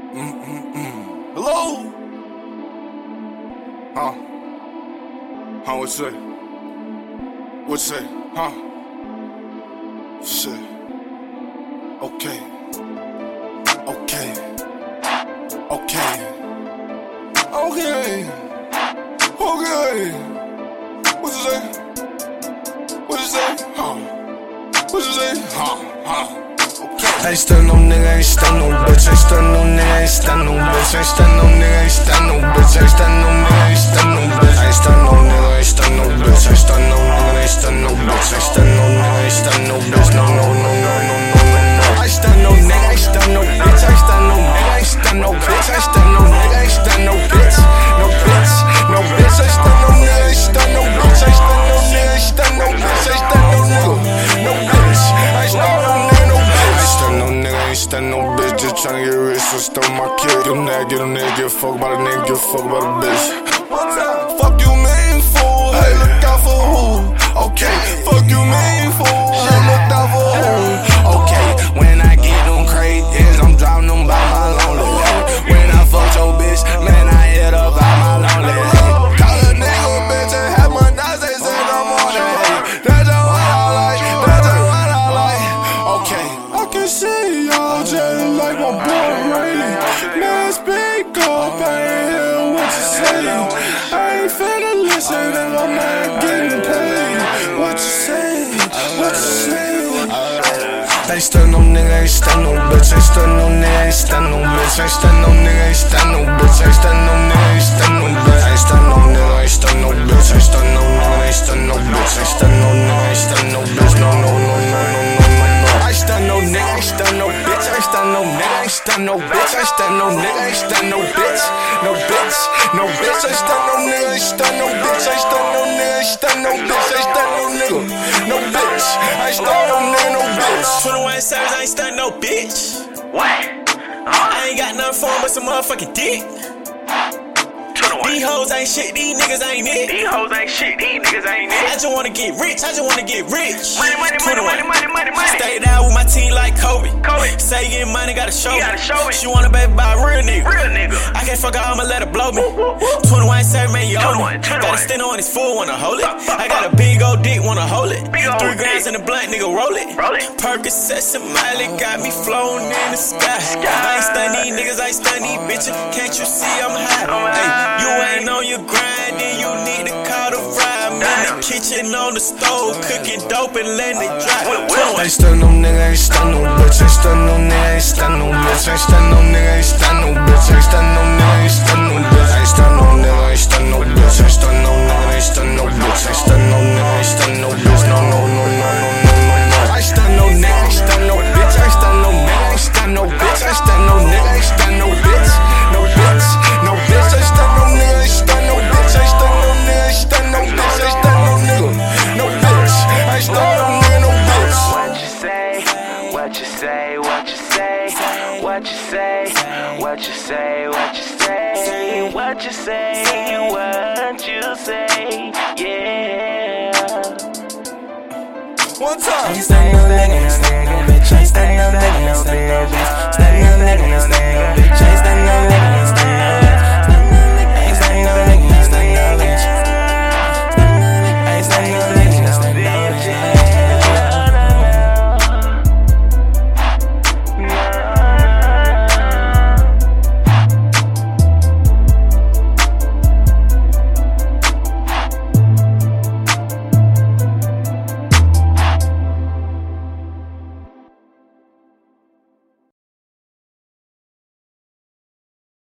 Hello? Huh? What you say? What you say? Huh? Shit. Okay. Okay. Okay. Okay. Okay. What you say? What you say? Huh? What you say? Huh? Ain't stun no nigga, ain't stun no bitch, ain't stun no nigga, ain't stun no bitch, ain't stun no nigga, ain't stun no bitch, ain't stun no nigga, ain't stun no bitch, ain't stun no nigga, ain't stun no bitch, ain't stun no nigga, ain't stun no bitch, ain't stun no nigga, ain't stun no bitch, no. I stun no nigga, ain't stun no bitch, ain't stun no nigga, ain't stun no bitch, ain't stun no nigga, ain't stun no bitch, no bitch, ain't stun no nigga, ain't stun no bitch, ain't stun no nigga, ain't stun no bitch, ain't stun no nigga, no bitch, ain't stun no nigga. Ain't stun no bitch, just tryna get rich, so stole my kid. Get a nigga, give a fuck about a nigga, give a fuck about a bitch. Fuck you mean fool, hey look out for who? Okay, fuck you mean fool, hey look out for who? Okay, when I get them crazies, I'm driving them by my lonely. When I fuck your bitch, man I hit up by my lonely. Call a nigga bitch and have my nuts, they say I'm on it. That's just what I like, that's just what I like. Okay, I can see y'all just like my boy Ray. Man, speak up, I ain't hear what you say. I ain't finna listen if I'm not getting paid. What you say? What you say? Ain't stun no nigga, ain't stun no bitch, ain't stun no nigga, ain't stun no bitch, ain't stun no nigga, ain't stun no bitch, ain't stun no nigga, ain't stun no bitch, ain't stun no nigga, ain't stun no bitch, ain't stun no nigga, ain't stun no bitch, ain't stun no nigga, ain't stun no bitch, no. I stun no nigga, ain't stun no bitch, ain't stun no nigga, ain't stun no bitch, ain't stun no nigga, ain't stun no bitch, no bitch, ain't stun no nigga, ain't stun no bitch, ain't stun no nigga, ain't stun no bitch, ain't stun no nigga, no bitch, ain't stun no nigga, no bitch. 21 Savage, I ain't stun no bitch. What? I ain't got nothing for him but some motherfucking dick. These hoes ain't shit, these niggas ain't it. These hoes ain't shit, these niggas ain't it. I just wanna get rich, I just wanna get rich. Money. Stayed out with my team like Kobe. Say you getting money, gotta show me. She want a baby by a real nigga. I can't fuck her, I'ma let her blow me. 21 Savage, man, you owe me. Got a stand on his full, wanna hold it. I got a big old dick, wanna hold it. 3 grams in the blunt, nigga, roll it. Percocet, Miley got me flown in the sky. I ain't stun these niggas, I ain't stun these bitches. Can't you see I'm high? Hey, you ain't on your grind, then you need to call the ride. I'm in the kitchen on the stove, cooking dope and letting it dry. Ain't stun no nigga, ain't stun no bitch, ain't stun no nigga, ain't stun no bitch, ain't stun no nigga, ain't stun no bitch, ain't stun no nigga, ain't stun no bitch, ain't stun no nigga, ain't stun no bitch, ain't stun no nigga, ain't stun no bitch, ain't stun no nigga, ain't stun no bitch, no. I stun no nigga, ain't stun no bitch, ain't stun no nigga, ain't stun no bitch, ain't stun no nigga, ain't stun no bitch, no bitch, ain't stun no nigga, ain't stun no bitch, ain't stun no nigga, ain't stun no bitch, ain't stun no nigga, no bitch, ain't stun no nigga, no bitch. What you say? What you say? What you say? What you say? What you say? What you say? What you say? What you say? Yeah. One time. Ain't stun no nigga, ain't stun no bitch, ain't stun no nigga, ain't stun no bitch.